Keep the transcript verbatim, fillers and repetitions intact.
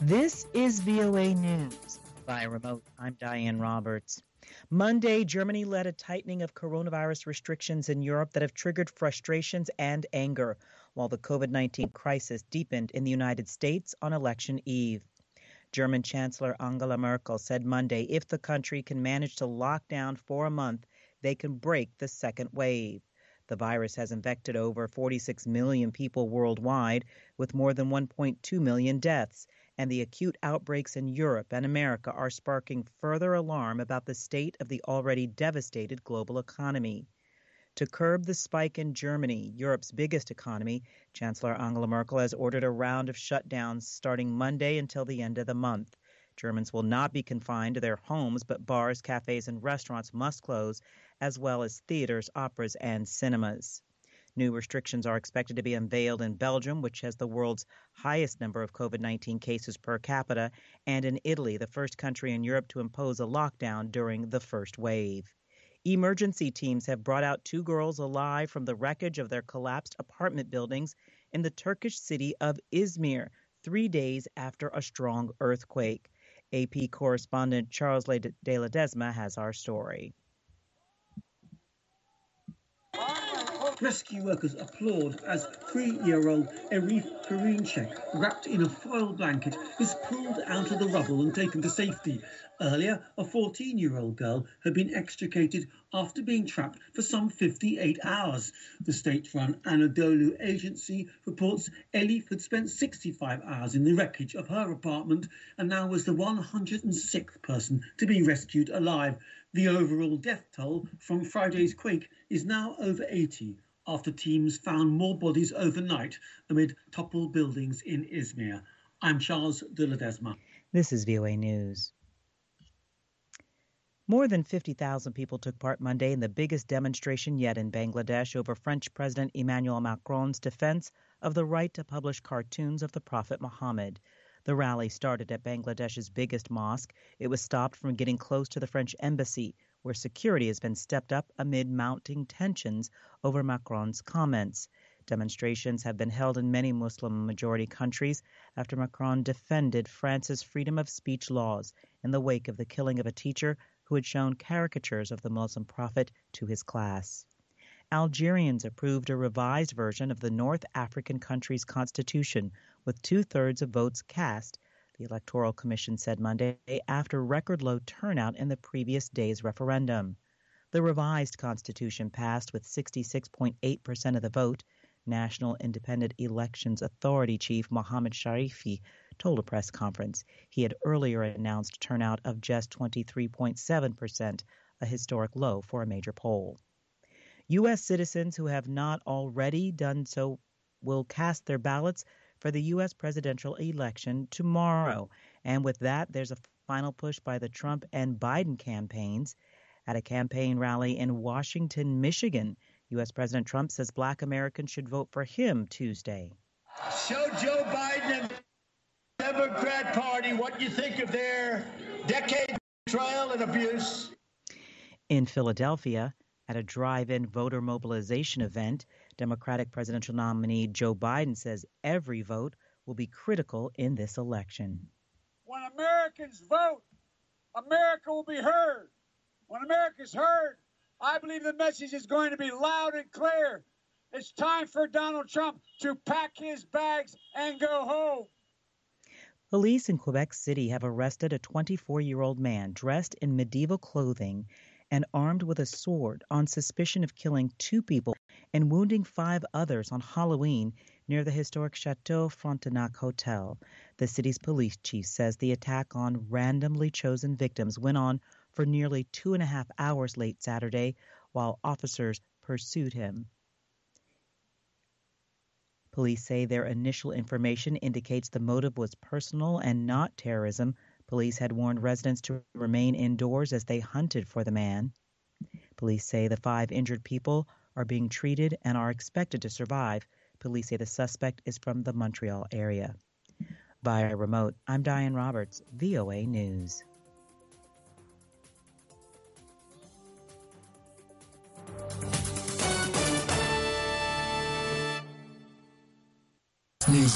This is V O A News. Via remote, I'm Diane Roberts. Monday, Germany led a tightening of coronavirus restrictions in Europe that have triggered frustrations and anger, while the COVID nineteen crisis deepened in the United States on election eve. German Chancellor Angela Merkel said Monday if the country can manage to lock down for a month, they can break the second wave. The virus has infected over forty-six million people worldwide, with more than one point two million deaths, and the acute outbreaks in Europe and America are sparking further alarm about the state of the already devastated global economy. To curb the spike in Germany, Europe's biggest economy, Chancellor Angela Merkel has ordered a round of shutdowns starting Monday until the end of the month. Germans will not be confined to their homes, but bars, cafes, and restaurants must close, as well as theaters, operas, and cinemas. New restrictions are expected to be unveiled in Belgium, which has the world's highest number of COVID nineteen cases per capita, and in Italy, the first country in Europe to impose a lockdown during the first wave. Emergency teams have brought out two girls alive from the wreckage of their collapsed apartment buildings in the Turkish city of Izmir, three days after a strong earthquake. A P correspondent Charles de Ledesma has our story. Rescue workers applaud as three-year-old Arif Perinçek, wrapped in a foil blanket, is pulled out of the rubble and taken to safety. Earlier, a fourteen-year-old girl had been extricated after being trapped for some fifty-eight hours. The state-run Anadolu agency reports Elif had spent sixty-five hours in the wreckage of her apartment and now was the one hundred sixth person to be rescued alive. The overall death toll from Friday's quake is now over eighty, after teams found more bodies overnight amid toppled buildings in Izmir. I'm Charles de Ledesma. This is V O A News. More than fifty thousand people took part Monday in the biggest demonstration yet in Bangladesh over French President Emmanuel Macron's defense of the right to publish cartoons of the Prophet Muhammad. The rally started at Bangladesh's biggest mosque. It was stopped from getting close to the French embassy, where security has been stepped up amid mounting tensions over Macron's comments. Demonstrations have been held in many Muslim-majority countries after Macron defended France's freedom of speech laws in the wake of the killing of a teacher who had shown caricatures of the Muslim prophet to his class. Algerians approved a revised version of the North African country's constitution with two-thirds of votes cast, the Electoral Commission said Monday, after record low turnout in the previous day's referendum. The revised constitution passed with sixty-six point eight percent of the vote. National Independent Elections Authority Chief Mohammed Sharifi told a press conference. He had earlier announced turnout of just twenty-three point seven percent, a historic low for a major poll. U S citizens who have not already done so will cast their ballots for the U S presidential election tomorrow. And with that, there's a final push by the Trump and Biden campaigns. At a campaign rally in Washington, Michigan, U S President Trump says Black Americans should vote for him Tuesday. Show Joe Biden and the Democrat Party what you think of their decade of betrayal and abuse. In Philadelphia, at a drive-in voter mobilization event, Democratic presidential nominee Joe Biden says every vote will be critical in this election. When Americans vote, America will be heard. When America's heard, I believe the message is going to be loud and clear. It's time for Donald Trump to pack his bags and go home. Police in Quebec City have arrested a twenty-four-year-old man dressed in medieval clothing and armed with a sword on suspicion of killing two people and wounding five others on Halloween near the historic Chateau Frontenac Hotel. The city's police chief says the attack on randomly chosen victims went on for nearly two and a half hours late Saturday while officers pursued him. Police say their initial information indicates the motive was personal and not terrorism. Police had warned residents to remain indoors as they hunted for the man. Police say the five injured people are being treated and are expected to survive. Police say the suspect is from the Montreal area. Via remote, I'm Diane Roberts, V O A News.